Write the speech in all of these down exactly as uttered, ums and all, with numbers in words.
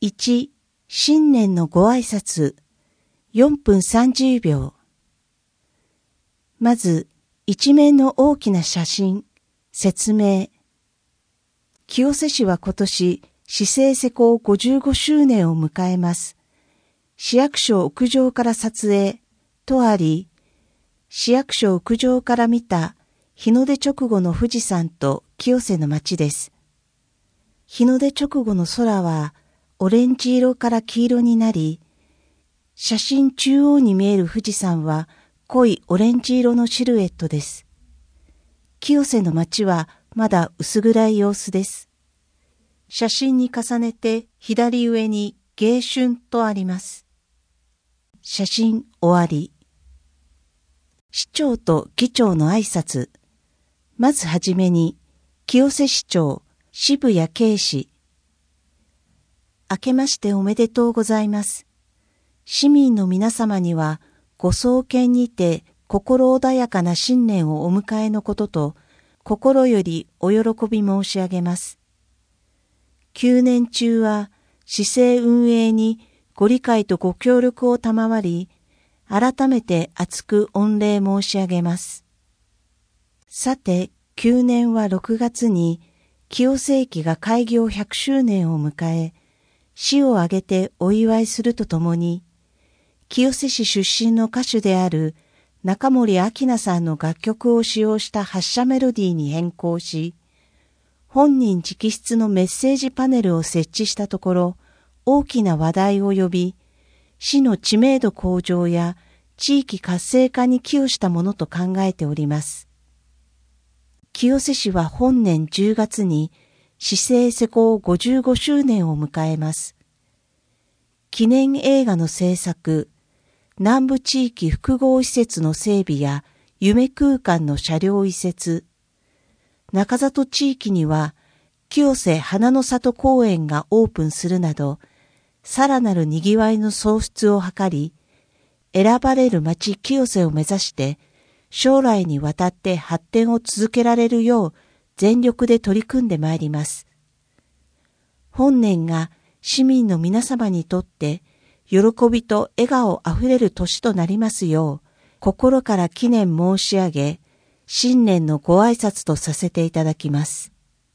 いち、新年のご挨拶、よんぷんさんじゅうびょう。まず、一面の大きな写真、説明。清瀬市は今年、市政施行ごじゅうごしゅうねんを迎えます。市役所屋上から撮影とあり、市役所屋上から見た日の出直後の富士山と清瀬の街です。日の出直後の空はオレンジ色から黄色になり、写真中央に見える富士山は濃いオレンジ色のシルエットです。清瀬の街はまだ薄暗い様子です。写真に重ねて左上に迎春とあります。写真終わり。市長と議長の挨拶。まずはじめに、清瀬市長、渋谷圭氏。明けましておめでとうございます。市民の皆様には、ご創建にて心穏やかな新年をお迎えのことと、心よりお喜び申し上げます。旧年中は、市政運営にご理解とご協力を賜り、改めて厚く御礼申し上げます。さて、旧年はろくがつに、清瀬駅が開業ひゃくしゅうねんを迎え、市を挙げてお祝いするとともに、清瀬市出身の歌手である中森明菜さんの楽曲を使用した発車メロディーに変更し、本人直筆のメッセージパネルを設置したところ、大きな話題を呼び、市の知名度向上や地域活性化に寄与したものと考えております。清瀬市は本年じゅうがつに市政施行ごじゅうごしゅうねんを迎えます。記念映画の制作、南部地域複合施設の整備や夢空間の車両移設、中里地域には清瀬花の里公園がオープンするなど、さらなる賑わいの創出を図り、選ばれる町清瀬を目指して、将来にわたって発展を続けられるよう全力で取り組んでまいります。本年が市民の皆様にとって喜びと笑顔あふれる年となりますよう、心から祈念申し上げ、新年のご挨拶とさせていただきます。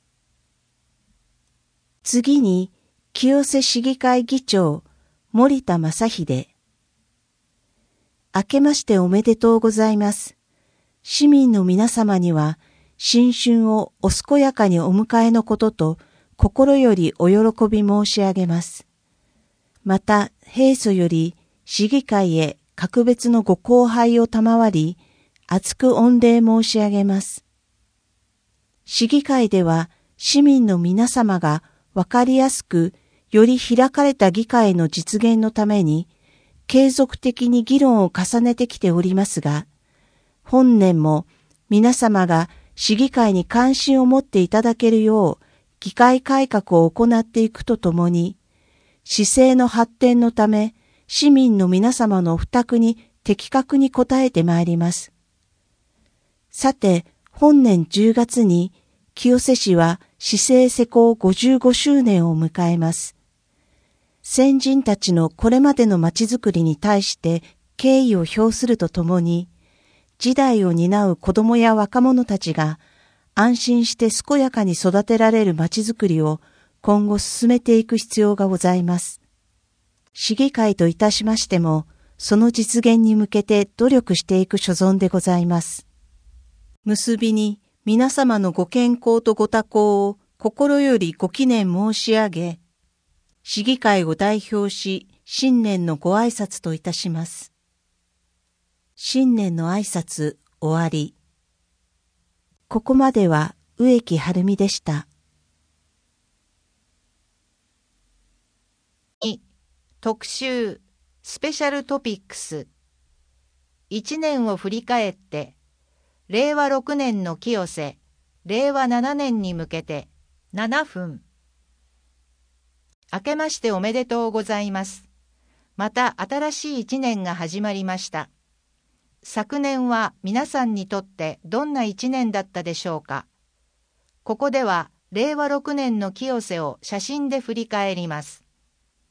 次に、清瀬市議会議長、森田正秀。明けましておめでとうございます。市民の皆様には、新春をお健やかにお迎えのことと、心よりお喜び申し上げます。また、平素より市議会へ格別のご厚配を賜り、厚く御礼申し上げます。市議会では、市民の皆様がわかりやすく、より開かれた議会の実現のために、継続的に議論を重ねてきておりますが、本年も皆様が市議会に関心を持っていただけるよう、議会改革を行っていくとともに、市政の発展のため、市民の皆様の負託に的確に応えてまいります。さて、本年じゅうがつに、清瀬市は市政施行ごじゅうごしゅうねんを迎えます。先人たちのこれまでのまちづくりに対して敬意を表するとともに、時代を担う子どもや若者たちが安心して健やかに育てられるまちづくりを今後進めていく必要がございます。市議会といたしましても、その実現に向けて努力していく所存でございます。結びに皆様のご健康とご多幸を心よりご祈念申し上げ、市議会を代表し、新年のご挨拶といたします。新年の挨拶終わり。ここまでは植木晴美でした。 に特集スペシャルトピックス。いちねんを振り返って、れいわろくねんの清瀬、れいわななねんに向けてななふん。明けましておめでとうございます。また新しいいちねんが始まりました。昨年は皆さんにとってどんないちねんだったでしょうか。ここではれいわろくねんの清瀬を写真で振り返ります。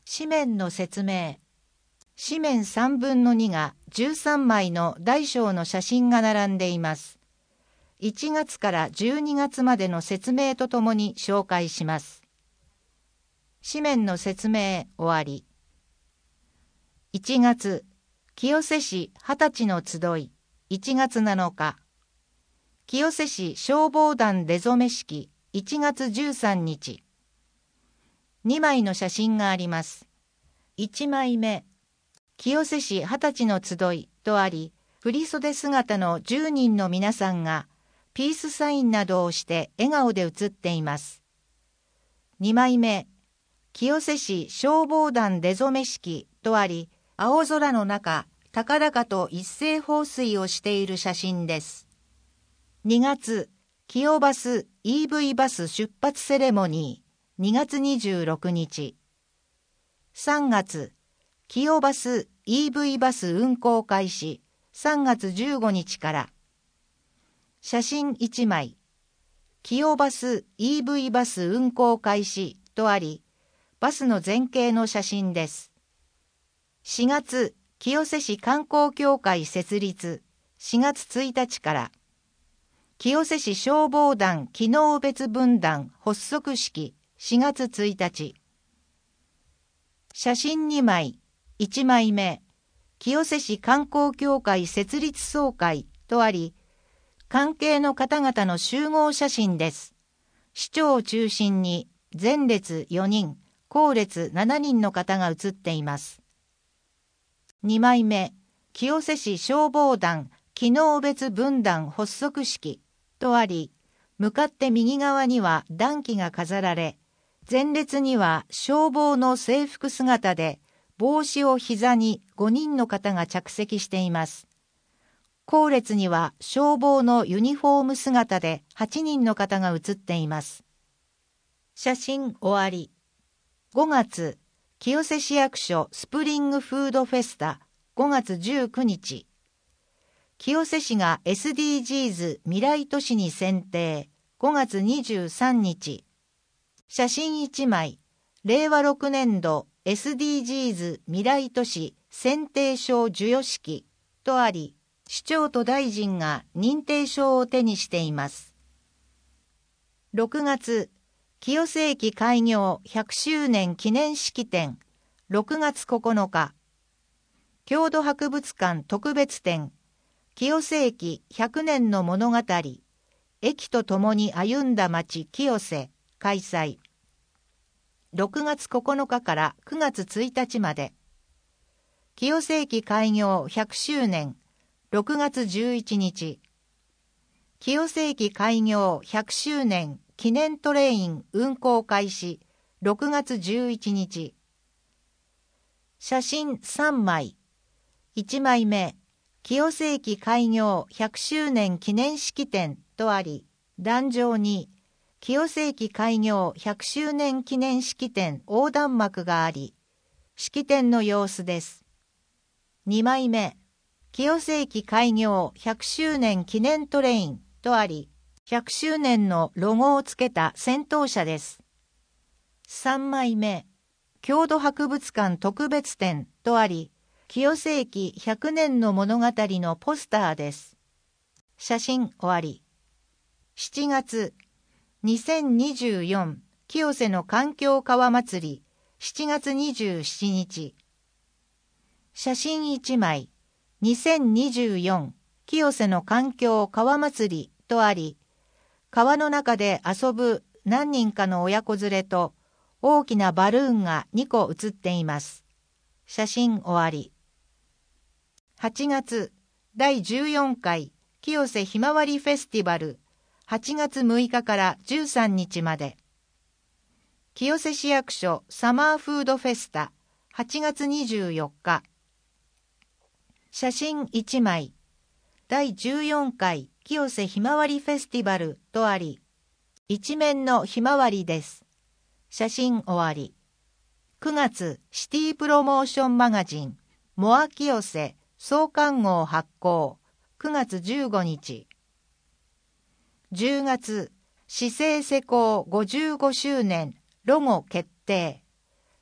紙面の説明。紙面さんぶんのにがじゅうさんまいの大小の写真が並んでいます。いちがつからじゅうにがつまでの説明とともに紹介します。紙面の説明終わり。いちがつ、清瀬市はたちの集い、いちがつなのか。清瀬市消防団出初め式、いちがつじゅうさんにち。にまいの写真があります。いちまいめ、清瀬市はたちの集いとあり、振袖姿のじゅうにんの皆さんがピースサインなどをして笑顔で写っています。にまいめ、清瀬市消防団出初め式とあり、青空の中、高々と一斉放水をしている写真です。にがつ、清バス イーブイ バス出発セレモニー、にがつにじゅうろくにち。さんがつ、清バス イーブイ バス運行開始、さんがつじゅうごにちから。写真いちまい、清バス イーブイ バス運行開始とあり、バスの前景の写真です。しがつ、清瀬市観光協会設立、しがつついたちから。清瀬市消防団機能別分団発足式、しがつついたち。写真にまい、いちまいめ、清瀬市観光協会設立総会とあり、関係の方々の集合写真です。市長を中心に前列よにん、後列しちにんの方が写っています。にまいめ、清瀬市消防団機能別分団発足式とあり、向かって右側には団旗が飾られ、前列には消防の制服姿で帽子を膝にごにんの方が着席しています。後列には消防のユニフォーム姿ではちにんの方が写っています。写真終わり。ごがつ、清瀬市役所スプリングフードフェスタごがつじゅうくにち。清瀬市が エスディージーズ 未来都市に選定ごがつにじゅうさんにち。写真いちまい、れいわろくねんど エスディージーズ 未来都市選定証授与式とあり、市長と大臣が認定証を手にしています。ろくがつ、清瀬駅開業ひゃくしゅうねん記念式典ろくがつここのか。郷土博物館特別展清瀬駅ひゃくねんの物語、駅とともに歩んだ街清瀬開催。ろくがつここのかからくがつついたちまで。清瀬駅開業ひゃくしゅうねんろくがつじゅういちにち。清瀬駅開業ひゃくしゅうねん記念トレイン運行開始ろくがつじゅういちにち。写真さんまい。いちまいめ、清瀬駅開業ひゃくしゅうねん記念式典とあり、壇上に清瀬駅開業ひゃくしゅうねん記念式典横断幕があり、式典の様子です。にまいめ、清瀬駅開業ひゃくしゅうねん記念トレインとあり、ひゃくしゅうねんのロゴをつけた先頭車です。さんまいめ、郷土博物館特別展とあり、清瀬駅ひゃくねんの物語のポスターです。写真終わり。しちがつ、にせんにじゅうよん清瀬の環境川祭りしちがつにじゅうしちにち。写真いちまい、にせんにじゅうよん清瀬の環境川祭りとあり、川の中で遊ぶ何人かの親子連れと大きなバルーンがにこ写っています。写真終わり。はちがつ、だいじゅうよんかい清瀬ひまわりフェスティバルはちがつむいかからじゅうさんにちまで。清瀬市役所サマーフードフェスタはちがつにじゅうよっか。写真いちまい。だいじゅうよんかい清瀬ひまわりフェスティバルとあり、一面のひまわりです。写真終わり。くがつ、シティプロモーションマガジンモア清瀬創刊号発行くがつじゅうごにち。じゅうがつ、市政施行ごじゅうごしゅうねんロゴ決定。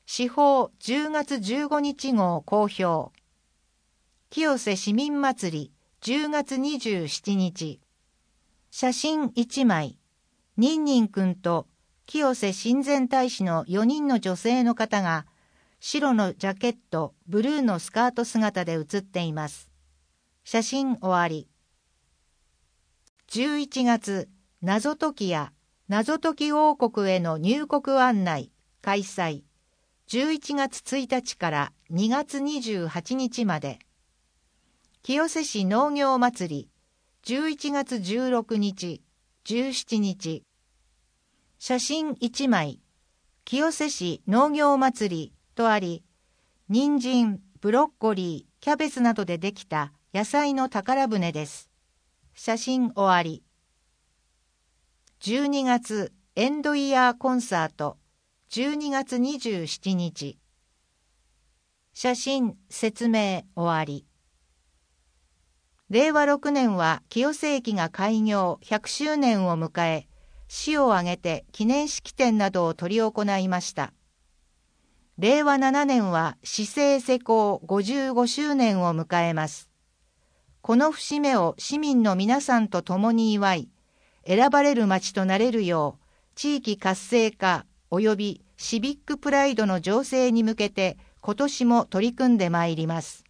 司法じゅうがつじゅうごにち号公表。清瀬市民祭りじゅうがつにじゅうしちにち。写真いちまい。ニンニンくんと清瀬親善大使のよにんの女性の方が白のジャケット、ブルーのスカート姿で写っています。写真終わり。じゅういちがつ、謎解きや謎解き王国への入国案内開催。じゅういちがつついたちからにがつにじゅうはちにちまで。清瀬市農業祭りじゅういちがつじゅうろくにち、じゅうしちにち。写真いちまい。清瀬市農業祭りとあり、人参、ブロッコリー、キャベツなどでできた野菜の宝船です。写真終わり。じゅうにがつエンドイヤーコンサートじゅうにがつにじゅうしちにち。写真説明終わり。れいわろくねんは清瀬駅が開業ひゃくしゅうねんを迎え、市を挙げて記念式典などを執り行いました。れいわななねんは市政施行ごじゅうごしゅうねんを迎えます。この節目を市民の皆さんと共に祝い、選ばれる街となれるよう、地域活性化及びシビックプライドの醸成に向けて今年も取り組んでまいります。